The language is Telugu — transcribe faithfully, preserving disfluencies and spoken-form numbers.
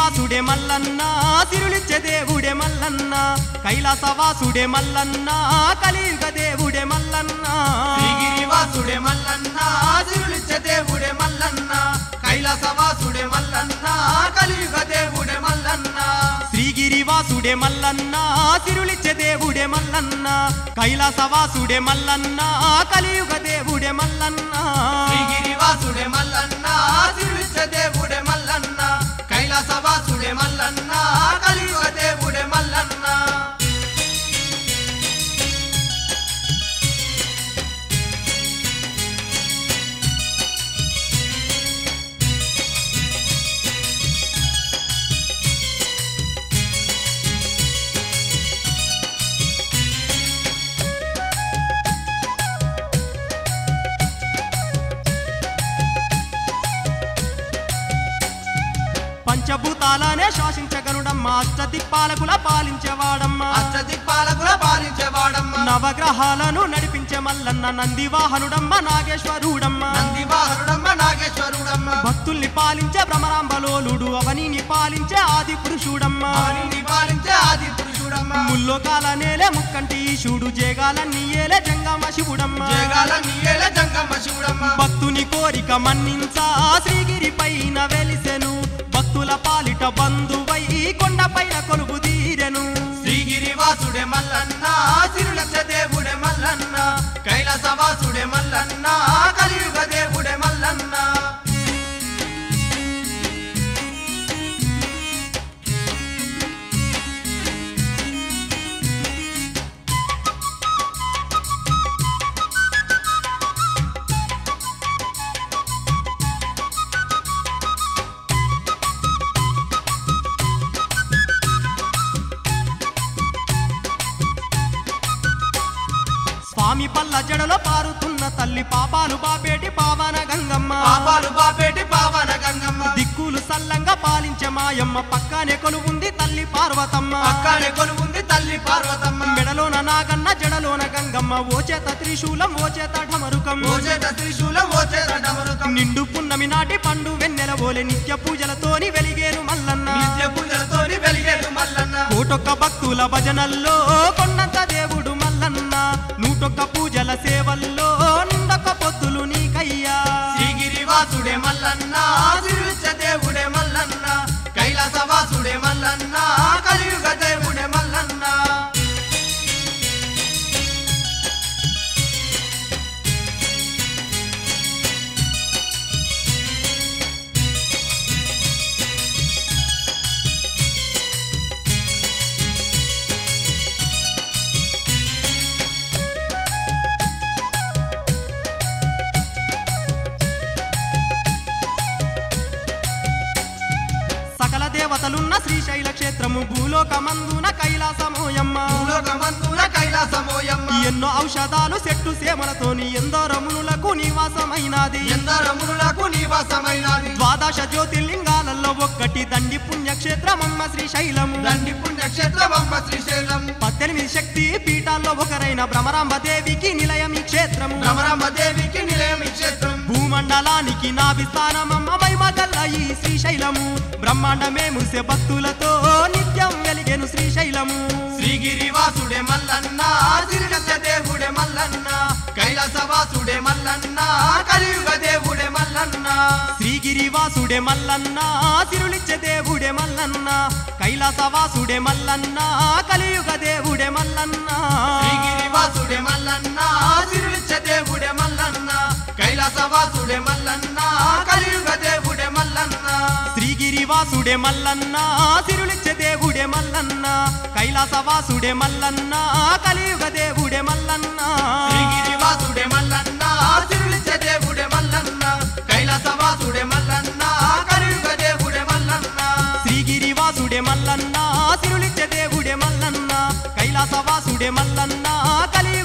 శ్రీగిరివాసుడే మల్లన్న సిరులిచ్చే దేవుడే మల్లన్న కైలాసవాసుడే మల్లన్న కలియుగ దేవుడే మల్లన్న శ్రీగిరివాసుడే మల్లన్న సిరులిచ్చే దేవుడే మల్లన్న కైలాసవాసుడే మల్లన్న కలియుగ దేవుడే మల్లన్న శ్రీగిరివాసుడే మల్లన్న సిరులిచ్చే దేవుడే మల్లన్న కైలాసవాసుడే మల్లన్న కలియుగ దేవుడే మల్లన్న శ్రీగిరివాసుడే మల్లన్న సిరులిచ్చే దేవుడే మల్లన్న కైలాసవాసుడే మల్లన్న కలియుగ దేవుడే మల్లన్న పంచభూతాలనే శాసించగనుడమ్మ అష్టదిక్పాలకుల పాలించేవాడమ్మ అష్టదిక్పాలకుల పాలించేవాడమ్మ నవగ్రహాలను నడిపించే మల్లన్న నందివాహనుడమ్మ నాగేశ్వరుడమ్మ నందివాహనుడమ్మ నాగేశ్వరుడమ్మ భక్తుల్ని పాలించే భ్రమరాంబలోలుడు అవనిని పాలించే ఆది పురుషుడమ్మ అవనిని పాలించే ఆది పురుషుడమ్మ ముల్లోకాల నేలే ముక్కంటి ఈశుడు జేగాలన్నీ ఏలే జంగమ శివుడమ్మ జేగాలన్నీ ఏలే జంగమ శివుడమ్మ భక్తుని కోరిక మన్నించా శ్రీగిరి పైన వెలిసెను భక్తుల పాలిట బంధువై కొండపైన కొలువు తీరెను శ్రీగిరివాసుడే మల్లన్న సిరులచ్చ దేవుడే మల్లన్న కైలాసవాసుడే మల్లన్న కలియుగ దేవుడే మల్లన్న స్వామి పల్ల జడలో పారుతున్న తల్లి పాపాలు బాపేటి పావన గంగమ్మ పాపాలు బాపేటి పావన గంగమ్మ దిక్కులు సల్లంగా పాలించే మాయమ్మ పక్కనే కొలువుంది తల్లి పార్వతమ్మ పక్కనే కొలువుంది తల్లి పార్వతమ్మ మెడలోన నాగన్న జడలోన గంగమ్మ ఓ చేత త్రిశూలం ఓ చేత ఢమరుకం ఓ చేత త్రిశూలం ఓ చేత డమరుకం నిండు పున్నమి నాటి పండు వెన్నెల ఓలే నిత్య పూజలతోని వెలిగేరు మల్లన్న నిత్య పూజలతోని వెలిగేరు మల్లన్న కోటొక్క భక్తుల భజనల్లో కొండంత దేవుడు మల్లన్న నూటొక్క పూజల సేవల్లో నిండొక్క పొత్తులు నీకయ్యా శ్రీగిరివాసుడే మల్లన్న సిరులిచ్చ దేవుడే మల్లన్న కైలాసవాసుడే మల్లన్న కలియుగ దేవుడే మల్లన్న సకల దేవతలున్న శ్రీశైల క్షేత్రము భూలోకమందున కైలాసమోయమ్మ భూలోకమందున కైలాసమోయమ్మ ఎన్నో ఔషధాలు చెట్టు సేమలతోని ఎందరో మునులకు నివాసమైనది ఎందరో మునులకు నివాసమైనది ద్వాదశ జ్యోతిర్లింగాలలో ఒక్కటి దండి పుణ్యక్షేత్రమమ్మ శ్రీశైలము దండి పుణ్యక్షేత్రమమ్మ శ్రీశైలం పద్దెనిమిది శక్తి పీఠాల్లో ఒకరైన భ్రమరాంబ దేవికి నిలయం ఈ క్షేత్రము భ్రమరాంబ దేవికి నిలయం ఈ క్షేత్రం భూమండలానికి నాభిస్థానమమ్మ వైమగల్ల ఈ శ్రీశైలము బ్రహ్మాండమే మురిసే భక్తులతో నిత్యం వెలిగెను శ్రీశైలము శ్రీగిరివాసుడే మల్లన్న సిరిలచ్చ దేవుడే మల్లన్న కైలాసవాసుడే మల్లన్న కలియుగ దేవుడే మల్లన్న శ్రీగిరివాసుడే మల్లన్న సిరులిచ్చే దేవుడే మల్లన్న కైలాసవాసుడే మల్లన్న కలియుగ దేవుడే మల్లన్న శ్రీగిరివాసుడే మల్లన్న సిరులిచ్చ దేవుడే మల్లన్న కైలాసవాసుడే మల్లన్న కలియుగ దేవుడే మల్లన్న శ్రీగిరివాసుడే మల్లన్న సిరులిచ్చే దేవుడే మల్లన్న కైలాసవాసుడే మల్లన్న కలియుగ దేవుడే మల్లన్న శ్రీగిరివాసుడే మల్లన్న సిరులిచ్చ దేవుడే మల్లన్న కైలాసవాసుడే మల్లన్న కలియుగ దేవుడే మల్లన్న శ్రీగిరివాసుడే మల్లన్న సిరులిచ్చే దేవుడే మల్లన్న కైలాసవాసుడే మల్లన్న కలియుగ